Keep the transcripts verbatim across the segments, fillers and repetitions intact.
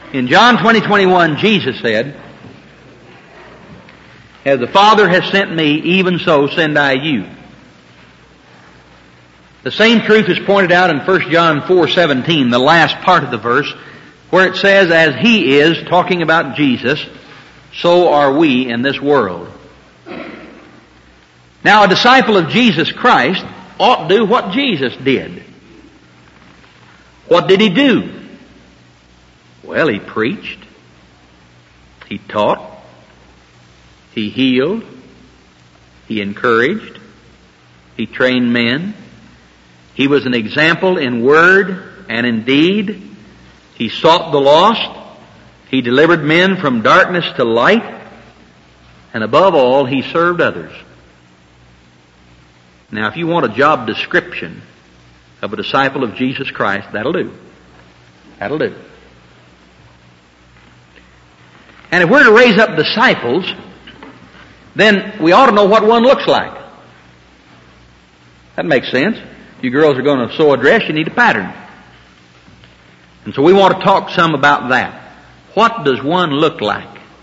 In John twenty twenty-one, Jesus said, "As the Father has sent me, even so send I you." The same truth is pointed out in First John four seventeen, the last part of the verse, where it says, "As He is," talking about Jesus, "so are we in this world." Now, a disciple of Jesus Christ ought to do what Jesus did. What did He do? Well, He preached, He taught, He healed, He encouraged, He trained men. He was an example in word and in deed. He sought the lost. He delivered men from darkness to light. And above all, He served others. Now, if you want a job description of a disciple of Jesus Christ, that'll do. That'll do. And if we're to raise up disciples, then we ought to know what one looks like. That makes sense. You girls are going to sew a dress, you need a pattern. And so we want to talk some about that. What does one look like?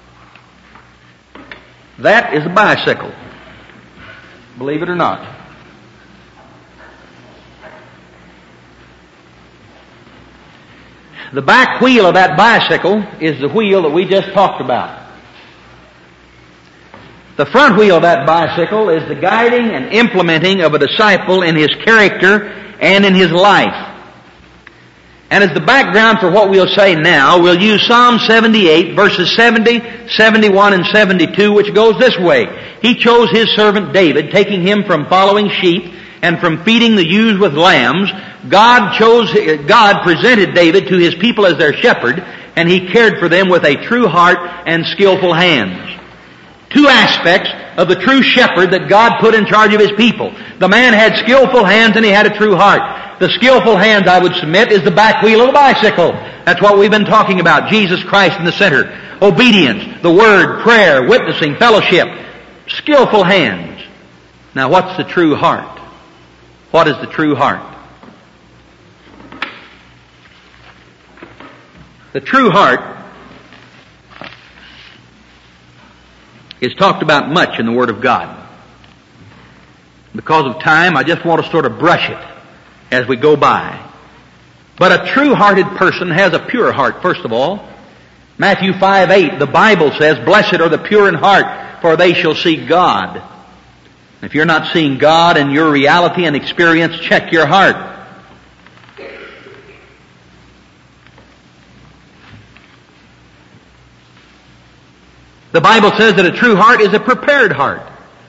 That is a bicycle. Believe it or not. The back wheel of that bicycle is the wheel that we just talked about. The front wheel of that bicycle is the guiding and implementing of a disciple in his character and in his life. And as the background for what we'll say now, we'll use Psalm seventy-eight, verses seventy, seventy-one, and seventy-two, which goes this way. He chose His servant David, taking him from following sheep and from feeding the ewes with lambs. God chose, God presented David to His people as their shepherd, and He cared for them with a true heart and skillful hands. Two aspects of the true shepherd that God put in charge of His people. The man had skillful hands and he had a true heart. The skillful hands, I would submit, is the back wheel of the bicycle. That's what we've been talking about. Jesus Christ in the center. Obedience, the Word, prayer, witnessing, fellowship. Skillful hands. Now what's the true heart? What is the true heart? The true heart is talked about much in the Word of God. Because of time, I just want to sort of brush it as we go by. But a true-hearted person has a pure heart, first of all. Matthew five eight, the Bible says, "Blessed are the pure in heart, for they shall see God." If you're not seeing God in your reality and experience, check your heart. The Bible says that a true heart is a prepared heart.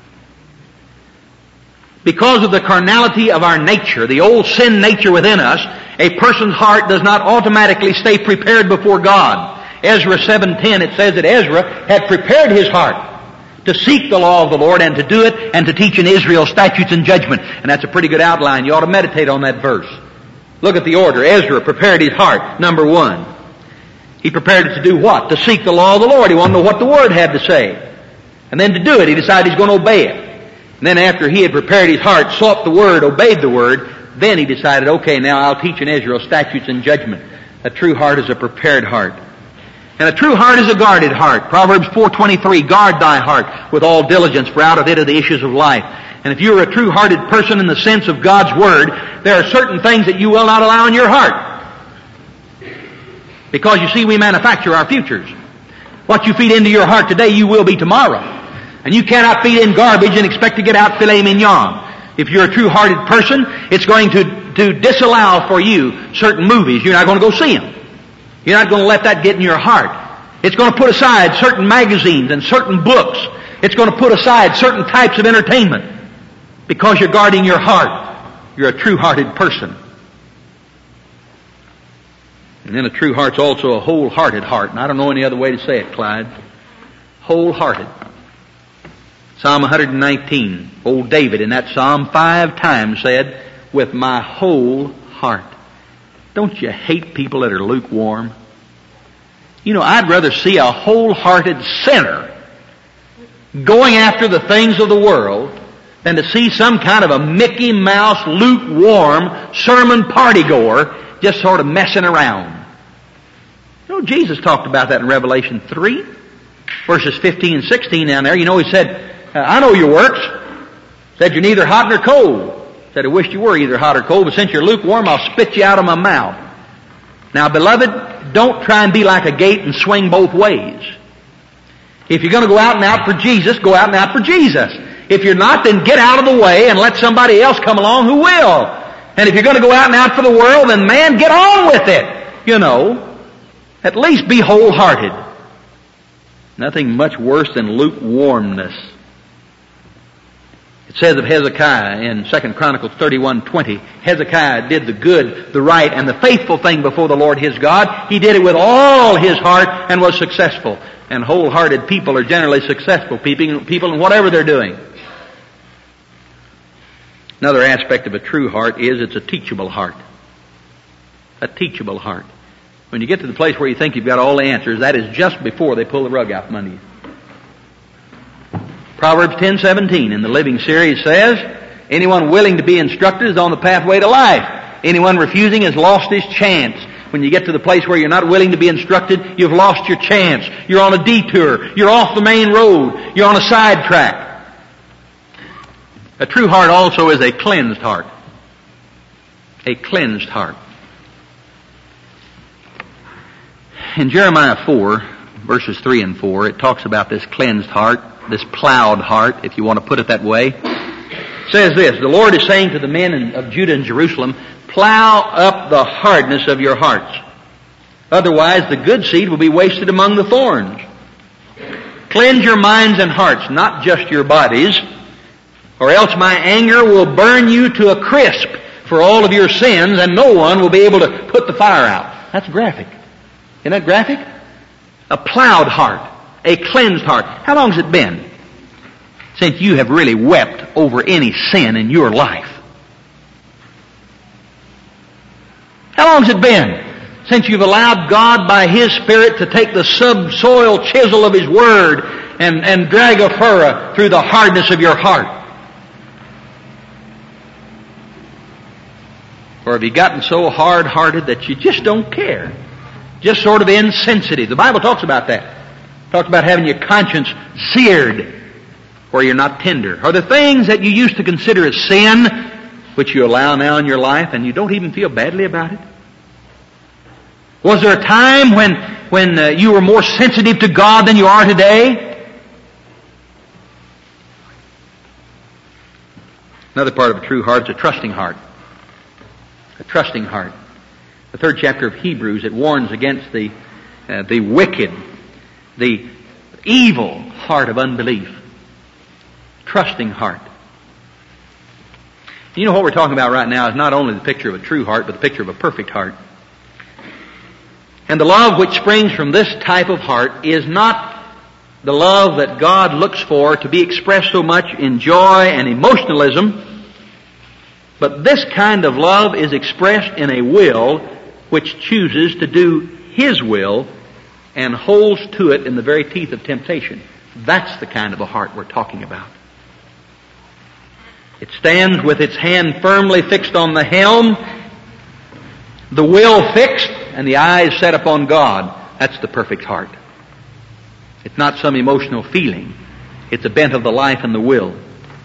Because of the carnality of our nature, the old sin nature within us, a person's heart does not automatically stay prepared before God. Ezra seven ten, it says that Ezra had prepared his heart to seek the law of the Lord and to do it and to teach in Israel statutes and judgment. And that's a pretty good outline. You ought to meditate on that verse. Look at the order. Ezra prepared his heart, number one. He prepared it to do what? To seek the law of the Lord. He wanted to know what the Word had to say. And then to do it, he decided he's going to obey it. And then after he had prepared his heart, sought the Word, obeyed the Word, then he decided, okay, now I'll teach in Israel statutes and judgment. A true heart is a prepared heart. And a true heart is a guarded heart. Proverbs four twenty-three, "Guard thy heart with all diligence, for out of it are the issues of life." And if you're a true-hearted person in the sense of God's Word, there are certain things that you will not allow in your heart. Because you see, we manufacture our futures. What you feed into your heart today, you will be tomorrow. And you cannot feed in garbage and expect to get out filet mignon. If you're a true-hearted person, it's going to, to disallow for you certain movies. You're not going to go see them. You're not going to let that get in your heart. It's going to put aside certain magazines and certain books. It's going to put aside certain types of entertainment. Because you're guarding your heart. You're a true-hearted person. And then a true heart's also a wholehearted heart. And I don't know any other way to say it, Clyde. Wholehearted. Psalm one nineteen. Old David in that psalm five times said, "With my whole heart." Don't you hate people that are lukewarm? You know, I'd rather see a wholehearted sinner going after the things of the world than to see some kind of a Mickey Mouse, lukewarm sermon party goer just sort of messing around. You know, Jesus talked about that in Revelation three, verses fifteen and sixteen down there. You know, He said, I know your works. Said you're neither hot nor cold. Said I wished you were either hot or cold, but since you're lukewarm, I'll spit you out of my mouth. Now, beloved, don't try and be like a gate and swing both ways. If you're going to go out and out for Jesus, go out and out for Jesus. If you're not, then get out of the way and let somebody else come along who will. And if you're going to go out and out for the world, then man, get on with it. You know, at least be wholehearted. Nothing much worse than lukewarmness. It says of Hezekiah in Second Chronicles thirty-one twenty, Hezekiah did the good, the right, and the faithful thing before the Lord his God. He did it with all his heart and was successful. And wholehearted people are generally successful people, people in whatever they're doing. Another aspect of a true heart is it's a teachable heart. A teachable heart. When you get to the place where you think you've got all the answers, that is just before they pull the rug out from under you. Proverbs ten seventeen in the Living Series says, anyone willing to be instructed is on the pathway to life. Anyone refusing has lost his chance. When you get to the place where you're not willing to be instructed, you've lost your chance. You're on a detour. You're off the main road. You're on a sidetrack. A true heart also is a cleansed heart. A cleansed heart. In Jeremiah four, verses three and four, it talks about this cleansed heart, this plowed heart, if you want to put it that way. It says this, the Lord is saying to the men of Judah and Jerusalem, plow up the hardness of your hearts. Otherwise the good seed will be wasted among the thorns. Cleanse your minds and hearts, not just your bodies, or else my anger will burn you to a crisp for all of your sins, and no one will be able to put the fire out. That's graphic. Isn't that graphic? A plowed heart, a cleansed heart. How long has it been since you have really wept over any sin in your life? How long has it been since you've allowed God by His Spirit to take the subsoil chisel of His Word and, and drag a furrow through the hardness of your heart? Or have you gotten so hard-hearted that you just don't care? Just sort of insensitive. The Bible talks about that. It talks about having your conscience seared where you're not tender. Are there things that you used to consider as sin which you allow now in your life and you don't even feel badly about it? Was there a time when, when uh, you were more sensitive to God than you are today? Another part of a true heart is a trusting heart. A trusting heart. The third chapter of Hebrews, it warns against the uh, the wicked, the evil heart of unbelief. Trusting heart. You know what we're talking about right now is not only the picture of a true heart, but the picture of a perfect heart. And the love which springs from this type of heart is not the love that God looks for to be expressed so much in joy and emotionalism, but this kind of love is expressed in a will which chooses to do His will and holds to it in the very teeth of temptation. That's the kind of a heart we're talking about. It stands with its hand firmly fixed on the helm, the will fixed, and the eyes set upon God. That's the perfect heart. It's not some emotional feeling. It's a bent of the life and the will.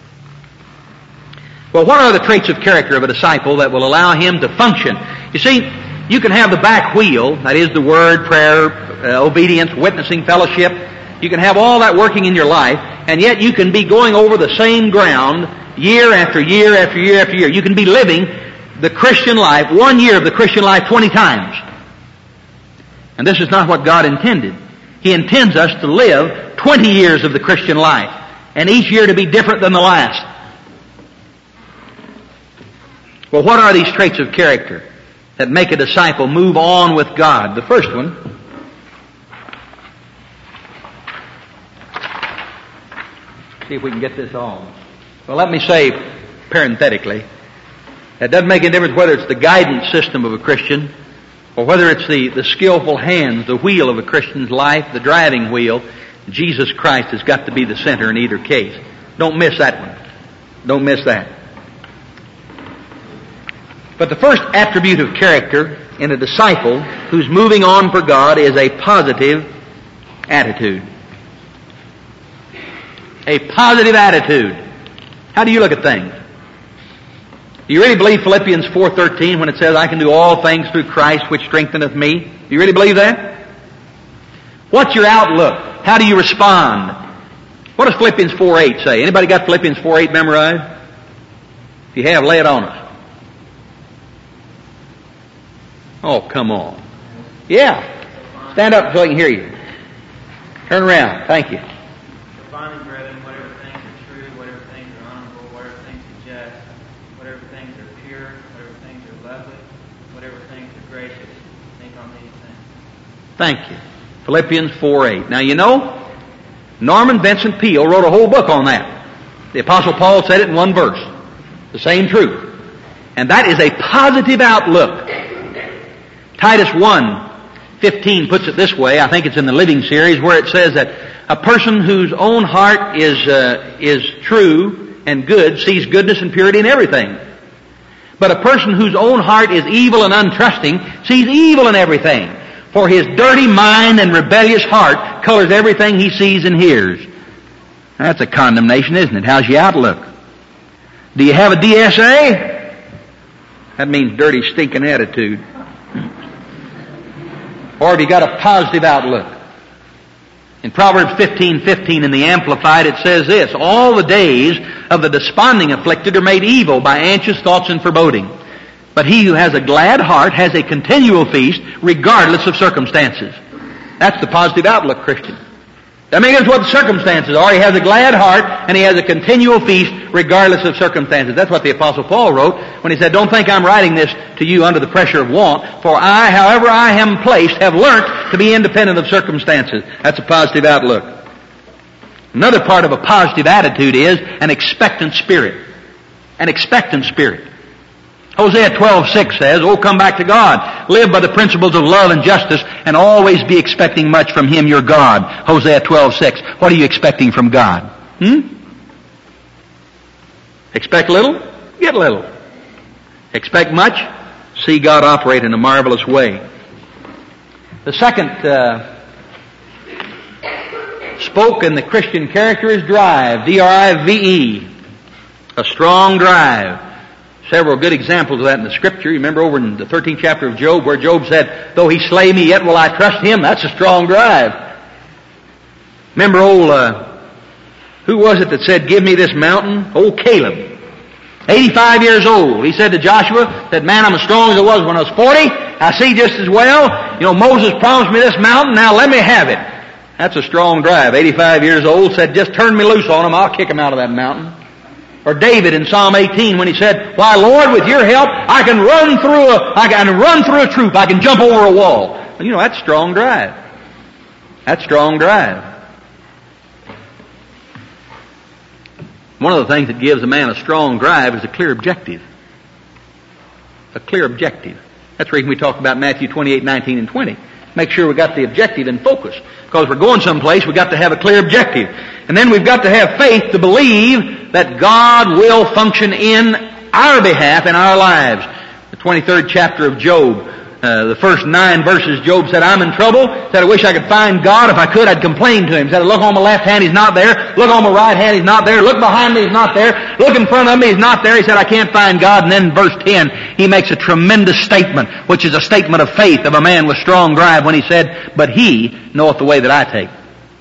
Well, what are the traits of character of a disciple that will allow him to function? You see, you can have the back wheel, that is the word, prayer, uh, obedience, witnessing, fellowship. You can have all that working in your life, and yet you can be going over the same ground year after year after year after year. You can be living the Christian life, one year of the Christian life, twenty times. And this is not what God intended. He intends us to live twenty years of the Christian life, and each year to be different than the last. Well, what are these traits of character that make a disciple move on with God? The first one, see if we can get this on. Well, let me say parenthetically, it doesn't make any difference whether it's the guidance system of a Christian or whether it's the, the skillful hands, the wheel of a Christian's life, the driving wheel. Jesus Christ has got to be the center in either case. Don't miss that one. Don't miss that. But the first attribute of character in a disciple who's moving on for God is a positive attitude. A positive attitude. How do you look at things? Do you really believe Philippians four thirteen when it says, I can do all things through Christ which strengtheneth me? Do you really believe that? What's your outlook? How do you respond? What does Philippians four eight say? Anybody got Philippians four eight memorized? If you have, lay it on us. Oh, come on. Yeah. Stand up so I can hear you. Turn around. Thank you. Finally, brethren, whatever things are true, whatever things are honorable, whatever things are just, whatever things are pure, whatever things are lovely, whatever things are gracious, think on these things. Thank you. Philippians four eight. Now you know, Norman Vincent Peale wrote a whole book on that. The Apostle Paul said it in one verse. The same truth. And that is a positive outlook. Titus one fifteen puts it this way, I think it's in the Living Series, where it says that a person whose own heart is uh, is true and good sees goodness and purity in everything. But a person whose own heart is evil and untrusting sees evil in everything. For his dirty mind and rebellious heart colors everything he sees and hears. That's a condemnation, isn't it? How's your outlook? Do you have a D S A? That means dirty, stinking attitude. Or have you got a positive outlook? In Proverbs fifteen fifteen in the Amplified it says this, all the days of the desponding afflicted are made evil by anxious thoughts and foreboding. But he who has a glad heart has a continual feast regardless of circumstances. That's the positive outlook, Christian. That means what the circumstances are. He has a glad heart and he has a continual feast regardless of circumstances. That's what the Apostle Paul wrote when he said, don't think I'm writing this to you under the pressure of want, for I, however I am placed, have learnt to be independent of circumstances. That's a positive outlook. Another part of a positive attitude is an expectant spirit. An expectant spirit. Hosea twelve six says, oh, come back to God. Live by the principles of love and justice and always be expecting much from Him, your God. Hosea twelve six. What are you expecting from God? Hmm? Expect little? Get little. Expect much? See God operate in a marvelous way. The second uh, spoke in the Christian character is drive. D R I V E. A strong drive. Several good examples of that in the Scripture. You remember over in the thirteenth chapter of Job where Job said, though he slay me, yet will I trust him. That's a strong drive. Remember old, uh, who was it that said, give me this mountain? Old Caleb. eighty-five years old. He said to Joshua, said, man, I'm as strong as I was when I was forty. I see just as well. You know, Moses promised me this mountain. Now let me have it. That's a strong drive. eighty-five years old, said, just turn me loose on him. I'll kick him out of that mountain. Or David in Psalm eighteen when he said, why Lord, with your help, I can run through a, I can run through a troop, I can jump over a wall. Well, you know, that's strong drive. That's strong drive. One of the things that gives a man a strong drive is a clear objective. A clear objective. That's the reason we talk about Matthew twenty-eight, nineteen, and twenty. Make sure we got the objective in focus. Because we're going someplace, we've got to have a clear objective. And then we've got to have faith to believe that God will function in our behalf in our lives. The twenty-third chapter of Job, uh, the first nine verses, Job said, I'm in trouble. Said, I wish I could find God. If I could, I'd complain to Him. Said, look on my left hand, He's not there. Look on my right hand, He's not there. Look behind me, He's not there. Look in front of me, He's not there. He said, I can't find God. And then in verse ten, he makes a tremendous statement, which is a statement of faith of a man with strong drive when he said, but He knoweth the way that I take.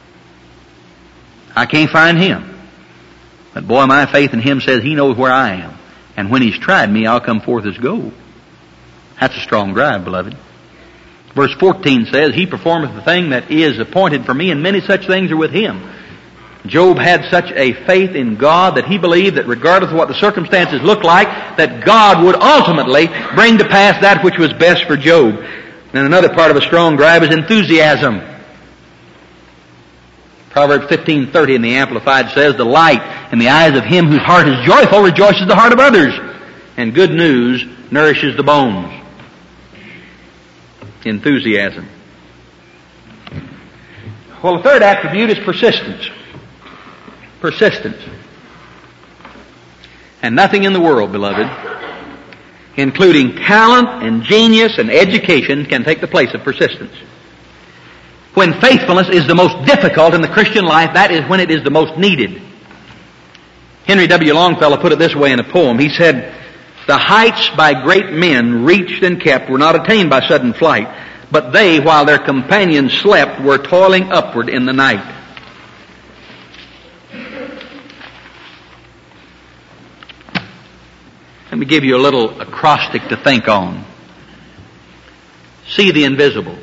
I can't find Him. But boy, my faith in Him says He knows where I am. And when He's tried me, I'll come forth as gold. That's a strong drive, beloved. Verse fourteen says, He performeth the thing that is appointed for me, and many such things are with Him. Job had such a faith in God that he believed that regardless of what the circumstances looked like, that God would ultimately bring to pass that which was best for Job. And another part of a strong drive is enthusiasm. Proverbs fifteen thirty in the Amplified says, the light in the eyes of him whose heart is joyful rejoices the heart of others, and good news nourishes the bones. Enthusiasm. Well, the third attribute is persistence. Persistence. And nothing in the world, beloved, including talent and genius and education, can take the place of persistence. When faithfulness is the most difficult in the Christian life, that is when it is the most needed. Henry W. Longfellow put it this way in a poem. He said, "The heights by great men reached and kept were not attained by sudden flight, but they, while their companions slept, were toiling upward in the night." Let me give you a little acrostic to think on. See the invisible.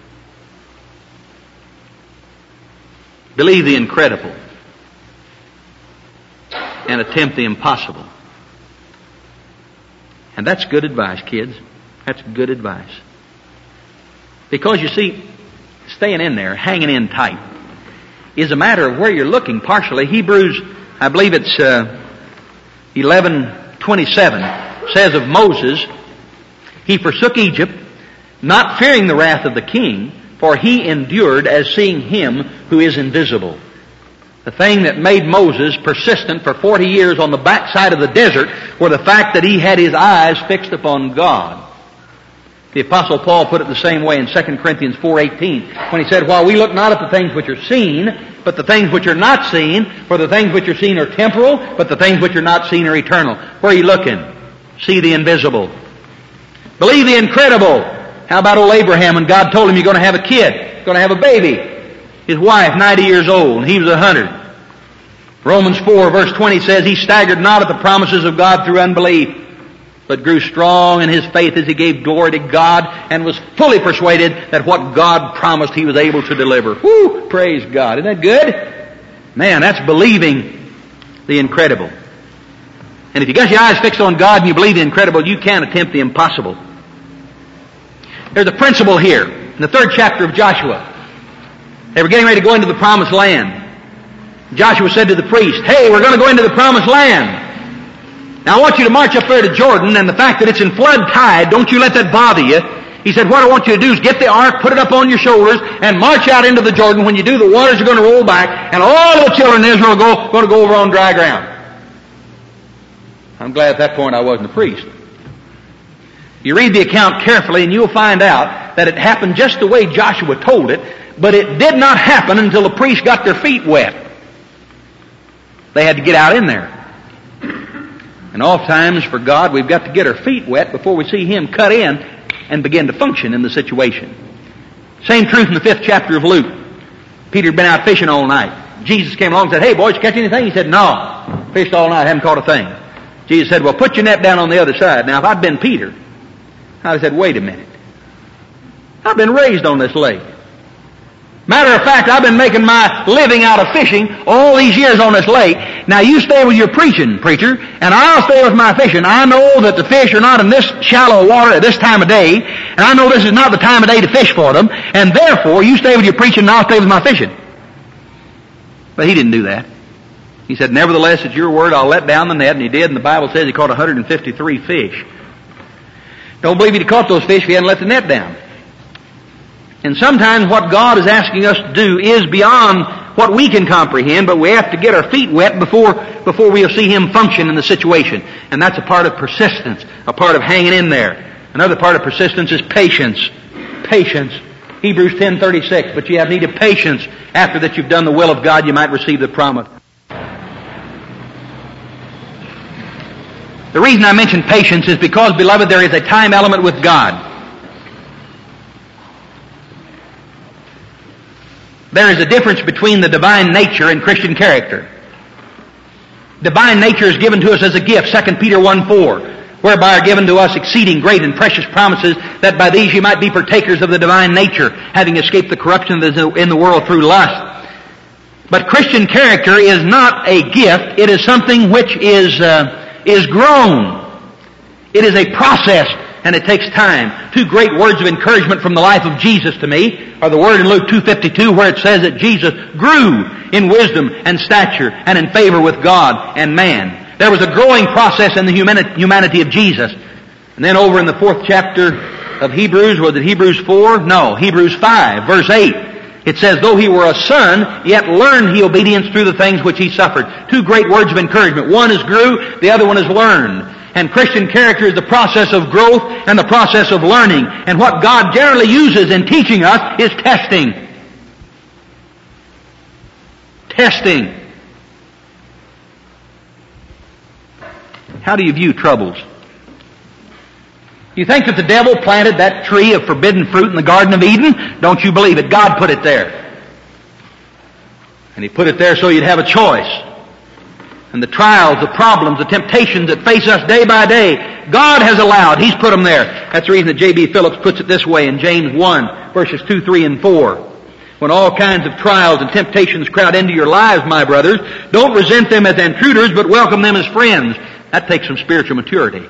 Believe the incredible. And attempt the impossible. And that's good advice, kids. That's good advice. Because you see, staying in there, hanging in tight, is a matter of where you're looking partially. Hebrews, I believe it's uh, eleven twenty-seven, says of Moses, "He forsook Egypt, not fearing the wrath of the king, for he endured as seeing him who is invisible." The thing that made Moses persistent for forty years on the backside of the desert were the fact that he had his eyes fixed upon God. The Apostle Paul put it the same way in Second Corinthians four eighteen, when he said, "While we look not at the things which are seen, but the things which are not seen, for the things which are seen are temporal, but the things which are not seen are eternal." Where are you looking? See the invisible. Believe the incredible. How about old Abraham when God told him you're going to have a kid, you're going to have a baby? His wife, ninety years old, and he was a hundred. Romans four verse twenty says, "He staggered not at the promises of God through unbelief, but grew strong in his faith as he gave glory to God, and was fully persuaded that what God promised he was able to deliver." Whoo! Praise God. Isn't that good? Man, that's believing the incredible. And if you got your eyes fixed on God and you believe the incredible, you can attempt the impossible. There's a principle here in the third chapter of Joshua. They were getting ready to go into the promised land. Joshua said to the priest, "Hey, we're going to go into the promised land. Now I want you to march up there to Jordan, and the fact that it's in flood tide, don't you let that bother you." He said, "What I want you to do is get the ark, put it up on your shoulders, and march out into the Jordan. When you do, the waters are going to roll back, and all the children of Israel are go, going to go over on dry ground." I'm glad at that point I wasn't a priest. You read the account carefully, and you'll find out that it happened just the way Joshua told it, but it did not happen until the priests got their feet wet. They had to get out in there. And oftentimes for God, we've got to get our feet wet before we see Him cut in and begin to function in the situation. Same truth in the fifth chapter of Luke. Peter had been out fishing all night. Jesus came along and said, "Hey boys, did you catch anything?" He said, "No. Fished all night, haven't caught a thing." Jesus said, "Well, put your net down on the other side." Now, if I'd been Peter, I'd have said, "Wait a minute. I've been raised on this lake. Matter of fact, I've been making my living out of fishing all these years on this lake. Now you stay with your preaching, preacher, and I'll stay with my fishing. I know that the fish are not in this shallow water at this time of day, and I know this is not the time of day to fish for them, and therefore you stay with your preaching and I'll stay with my fishing." But he didn't do that. He said, "Nevertheless, at your word, I'll let down the net," and he did, and the Bible says he caught one hundred fifty-three fish. Don't believe he'd have caught those fish if he hadn't let the net down. And sometimes what God is asking us to do is beyond what we can comprehend, but we have to get our feet wet before, before we'll see Him function in the situation. And that's a part of persistence, a part of hanging in there. Another part of persistence is patience. Patience. Hebrews ten thirty-six, "But you have need of patience. After that you've done the will of God, you might receive the promise." The reason I mention patience is because, beloved, there is a time element with God. There is a difference between the divine nature and Christian character. Divine nature is given to us as a gift, Second Peter one four, "Whereby are given to us exceeding great and precious promises, that by these you might be partakers of the divine nature, having escaped the corruption that is in the world through lust." But Christian character is not a gift. It is something which is uh, is grown. It is a process, and it takes time. Two great words of encouragement from the life of Jesus to me are the word in Luke two fifty-two where it says that Jesus grew in wisdom and stature and in favor with God and man. There was a growing process in the humanity of Jesus. And then over in the fourth chapter of Hebrews, was it Hebrews four? No, Hebrews five, verse eight. It says, "Though he were a son, yet learned he obedience through the things which he suffered." Two great words of encouragement. One is grew, the other one is learned. And Christian character is the process of growth and the process of learning. And what God generally uses in teaching us is testing. Testing. How do you view troubles? You think that the devil planted that tree of forbidden fruit in the Garden of Eden? Don't you believe it? God put it there. And He put it there so you'd have a choice. And the trials, the problems, the temptations that face us day by day, God has allowed. He's put them there. That's the reason that J B Phillips puts it this way in James one, verses two, three, and four. When all kinds of trials and temptations crowd into your lives, my brothers, don't resent them as intruders, but welcome them as friends. That takes some spiritual maturity.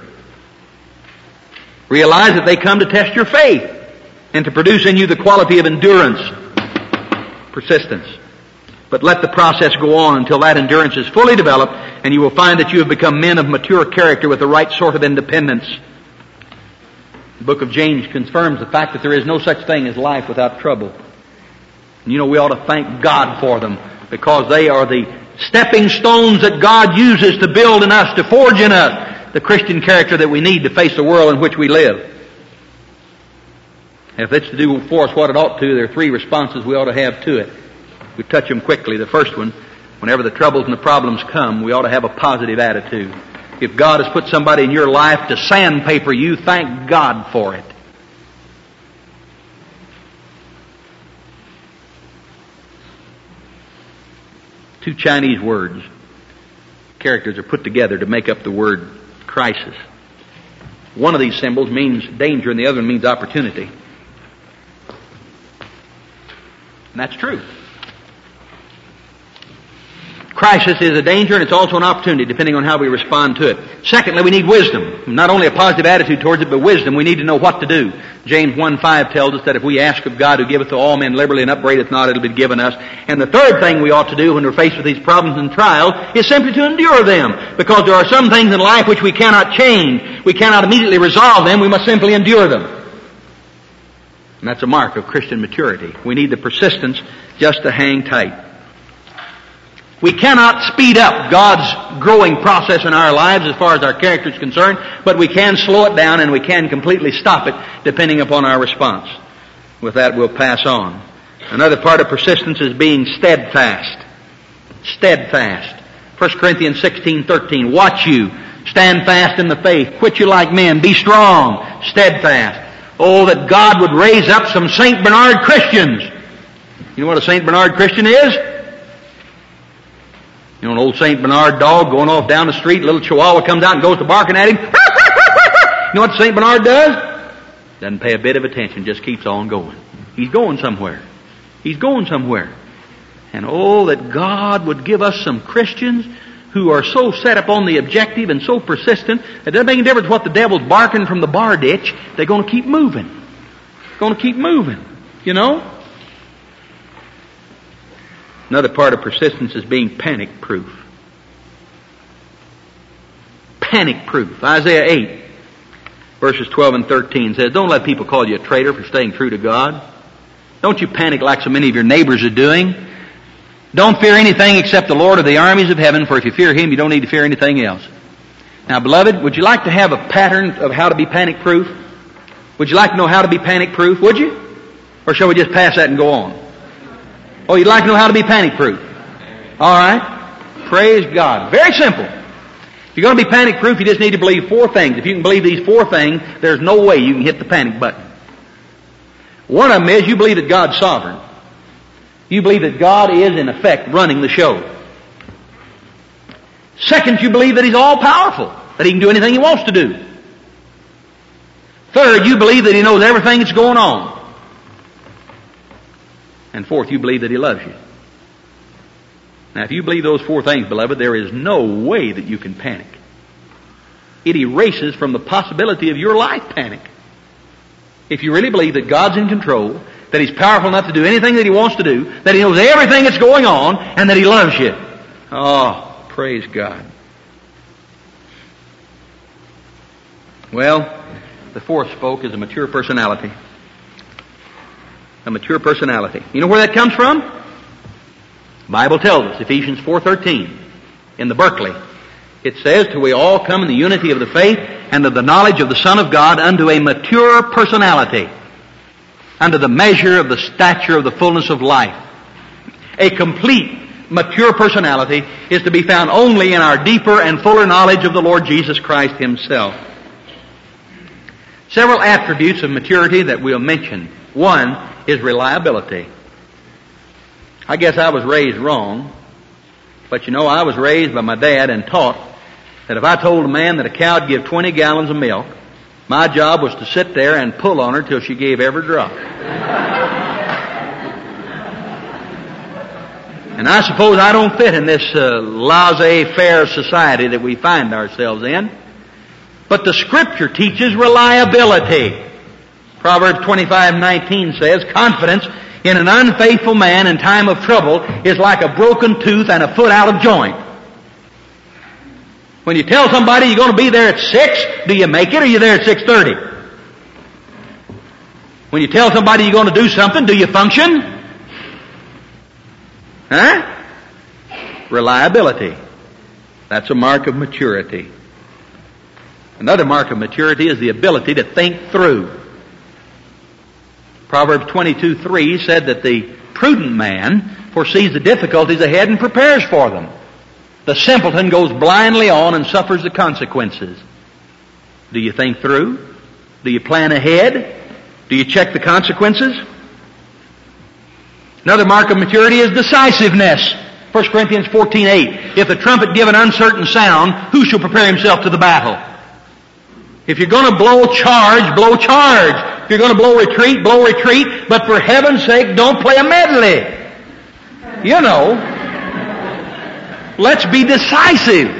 Realize that they come to test your faith and to produce in you the quality of endurance, persistence. But let the process go on until that endurance is fully developed, and you will find that you have become men of mature character with the right sort of independence. The book of James confirms the fact that there is no such thing as life without trouble. And you know, we ought to thank God for them, because they are the stepping stones that God uses to build in us, to forge in us the Christian character that we need to face the world in which we live. If it's to do for us what it ought to, there are three responses we ought to have to it. We touch them quickly. The first one, whenever the troubles and the problems come, we ought to have a positive attitude. If God has put somebody in your life to sandpaper you, thank God for it. Two Chinese words, characters are put together to make up the word crisis. One of these symbols means danger and the other one means opportunity. And that's true. Crisis is a danger and it's also an opportunity depending on how we respond to it. Secondly, we need wisdom. Not only a positive attitude towards it, but wisdom. We need to know what to do. James one five tells us that if we ask of God who giveth to all men liberally and upbraideth not, it'll be given us. And the third thing we ought to do when we're faced with these problems and trials is simply to endure them. Because there are some things in life which we cannot change. We cannot immediately resolve them. We must simply endure them. And that's a mark of Christian maturity. We need the persistence just to hang tight. We cannot speed up God's growing process in our lives as far as our character is concerned, but we can slow it down and we can completely stop it depending upon our response. With that, we'll pass on. Another part of persistence is being steadfast. Steadfast. First Corinthians sixteen thirteen. Watch you. Stand fast in the faith. Quit you like men. Be strong. Steadfast. Oh, that God would raise up some Saint Bernard Christians. You know what a Saint Bernard Christian is? You know, an old Saint Bernard dog going off down the street, a little chihuahua comes out and goes to barking at him. You know what Saint Bernard does? Doesn't pay a bit of attention, just keeps on going. He's going somewhere. He's going somewhere. And oh, that God would give us some Christians who are so set up on the objective and so persistent, it doesn't make any difference what the devil's barking from the bar ditch, they're going to keep moving. They're going to keep moving. You know? Another part of persistence is being panic-proof. Panic-proof. Isaiah eight, verses twelve and thirteen says, don't let people call you a traitor for staying true to God. Don't you panic like so many of your neighbors are doing. Don't fear anything except the Lord of the armies of heaven, for if you fear Him, you don't need to fear anything else. Now, beloved, would you like to have a pattern of how to be panic-proof? Would you like to know how to be panic-proof, would you? Or shall we just pass that and go on? Oh, you'd like to know how to be panic-proof? All right. Praise God. Very simple. If you're going to be panic-proof, you just need to believe four things. If you can believe these four things, there's no way you can hit the panic button. One of them is you believe that God's sovereign. You believe that God is, in effect, running the show. Second, you believe that He's all-powerful, that He can do anything He wants to do. Third, you believe that He knows everything that's going on. And fourth, you believe that He loves you. Now, if you believe those four things, beloved, there is no way that you can panic. It erases from the possibility of your life panic. If you really believe that God's in control, that He's powerful enough to do anything that He wants to do, that He knows everything that's going on, and that He loves you. Oh, praise God. Well, the fourth spoke is a mature personality. A mature personality. You know where that comes from? The Bible tells us, Ephesians four thirteen, in the Berkeley. It says, till we all come in the unity of the faith and of the knowledge of the Son of God unto a mature personality, unto the measure of the stature of the fullness of life. A complete, mature personality is to be found only in our deeper and fuller knowledge of the Lord Jesus Christ Himself. Several attributes of maturity that we'll mention. One is reliability. I guess I was raised wrong, but you know, I was raised by my dad and taught that if I told a man that a cow would give twenty gallons of milk, my job was to sit there and pull on her till she gave every drop. And I suppose I don't fit in this uh, laissez-faire society that we find ourselves in. But the Scripture teaches reliability. Proverbs twenty-five nineteen says, confidence in an unfaithful man in time of trouble is like a broken tooth and a foot out of joint. When you tell somebody you're going to be there at six, do you make it, or are you there at six thirty? When you tell somebody you're going to do something, do you function? Huh? Reliability. That's a mark of maturity. Another mark of maturity is the ability to think through. Proverbs twenty-two three said that the prudent man foresees the difficulties ahead and prepares for them. The simpleton goes blindly on and suffers the consequences. Do you think through? Do you plan ahead? Do you check the consequences? Another mark of maturity is decisiveness. First Corinthians fourteen eight. If the trumpet give an uncertain sound, who shall prepare himself to the battle? If you're going to blow charge, blow charge. If you're going to blow retreat, blow retreat. But for heaven's sake, don't play a medley. You know. Let's be decisive.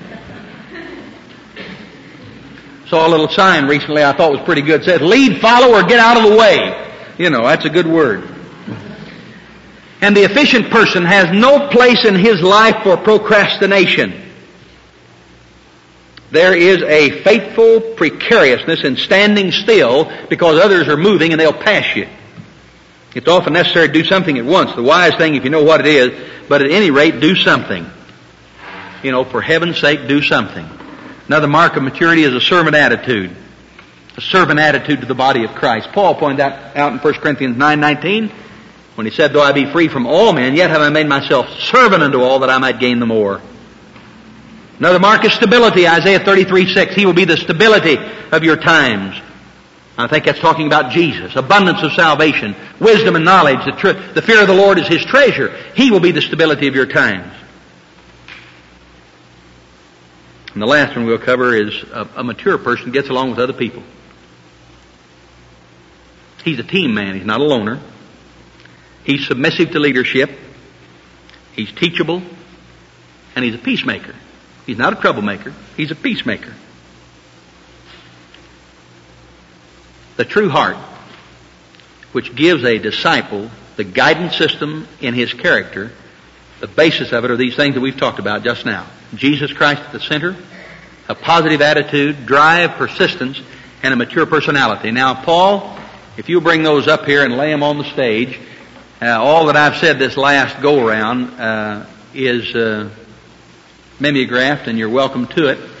Saw a little sign recently I thought was pretty good. It said, lead, follow, or get out of the way. You know, that's a good word. And the efficient person has no place in his life for procrastination. There is a fateful precariousness in standing still because others are moving and they'll pass you. It's often necessary to do something at once. The wise thing, if you know what it is, but at any rate, do something. You know, for heaven's sake, do something. Another mark of maturity is a servant attitude. A servant attitude to the body of Christ. Paul pointed that out in First Corinthians nine nineteen when he said, though I be free from all men, yet have I made myself servant unto all that I might gain the more. Another mark is stability. Isaiah thirty-three six. He will be the stability of your times. I think that's talking about Jesus. Abundance of salvation, wisdom and knowledge. The, tr- the fear of the Lord is His treasure. He will be the stability of your times. And the last one we'll cover is a, a mature person gets along with other people. He's a team man. He's not a loner. He's submissive to leadership. He's teachable. And he's a peacemaker. He's not a troublemaker. He's a peacemaker. The true heart, which gives a disciple the guidance system in his character, the basis of it are these things that we've talked about just now. Jesus Christ at the center, a positive attitude, drive, persistence, and a mature personality. Now, Paul, if you bring those up here and lay them on the stage, uh, all that I've said this last go-around uh, is uh, mimeographed, and you're welcome to it.